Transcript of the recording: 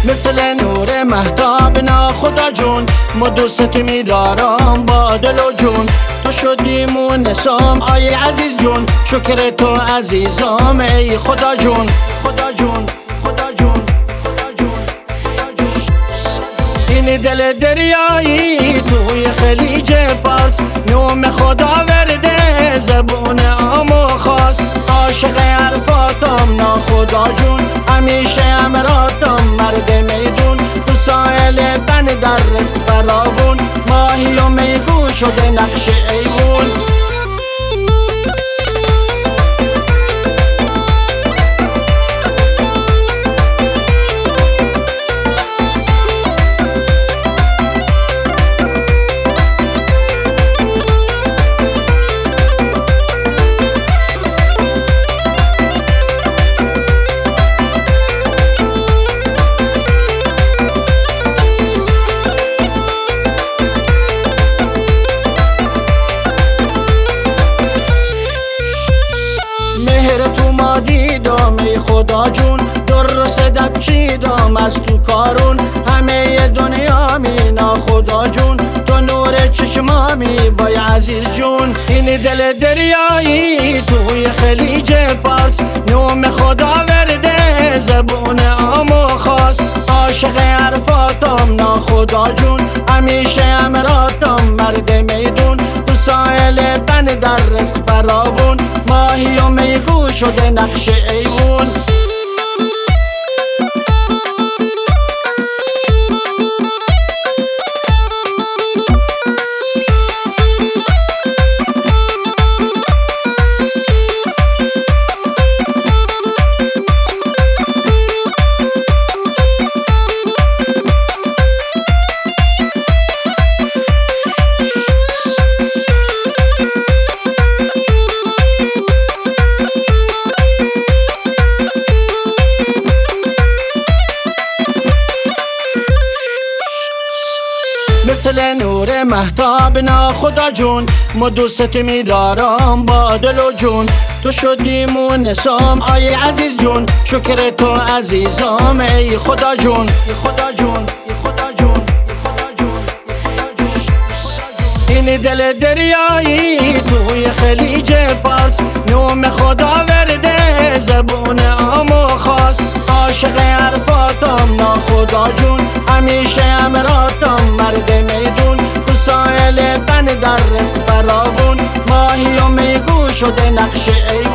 مثل نور مهتاب ناخدا جون، ما دوست می‌دارم با دل و جون. تو شدیمون نسام آی عزیز جون، شکر تو عزیزام ای خدا جون. خدا جون خدا جون خدا جون خدا جون. این دل دریایی توی خلیج فارس، نوم خدا ورده زبون عام و خاص. عاشق حرفاتم ناخدا جون، همیشه امراتم مرد میدون. تو ساحل تن در رزق فراوون، ماهی و میگو شده نقش ایوون. دیدم ای خدا جون، درست دب چیدم از تو کارون. همه دنیا می ناخدا جون، تو نور چشمامی وای عزیز جون. این دل دریایی توی خلیج فارس، نوم خدا ورده زبون عام و خاص. عاشق حرفاتم ناخدا جون، همیشه امراتم مرد میدون. تو ساحل تن در رزق فراوون، ماهی و میگو شده نقش ایوون. مثل نور مهتاب ناخدا جون، ما دوست می‌دارم با دل و جون. تو شدیمون نسام آی عزیز جون، شکر تو عزیزام ای خدا جون. ای خدا جون ای خدا جون ای خدا جون ای خدا جون ای خدا جون. این دل دریایی توی خلیج فارس، نوم خدا ورده زبون عام و خاص. عاشق حرفاتم ناخدا جون، همیشه امراتم مرد میدون. تو ساحل تن در رزق فراوون، ماهی و میگو شده نقش ای